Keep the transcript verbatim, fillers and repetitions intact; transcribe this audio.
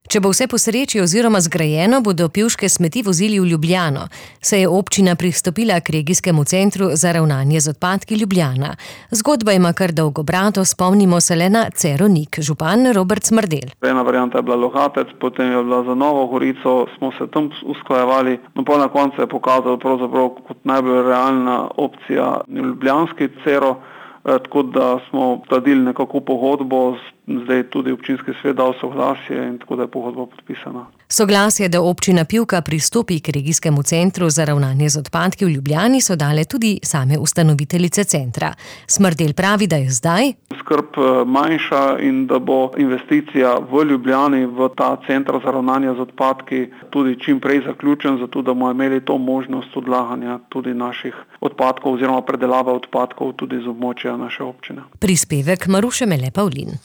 Če bo vse po sreči oziroma zgrajeno, bodo pivške smeti vozili v Ljubljano, saj je občina pristopila k regijskemu centru za ravnanje z odpadki Ljubljana. Zgodba ima kar dolgo brato, spomnimo se le na Cerovnik, župan Robert Smrdelj. Ena varianta je bila Logatec, potem je bila za Novo Gorico, smo se tam usklajevali, no pa na koncu je pokazal pravzaprav kot najbolj realna opcija ljubljanski Cero, tako da smo skladili nekako pogodbo, zdaj tudi občinski svet dal soglasje in tako da je pogodba podpisana. Soglasje, da občina Pivka pristopi k regijskemu centru za ravnanje z odpadki v Ljubljani, so dale tudi same ustanoviteljice centra. Smrdelj pravi, da je zdaj skrb manjša in da bo investicija v Ljubljani v ta center za ravnanje z odpadki tudi čim prej zaključen, zato da bomo imeli to možnost odlaganja tudi naših odpadkov oziroma predelave odpadkov tudi z območja naše občine. Prispevek Maruše Mele Pavlin.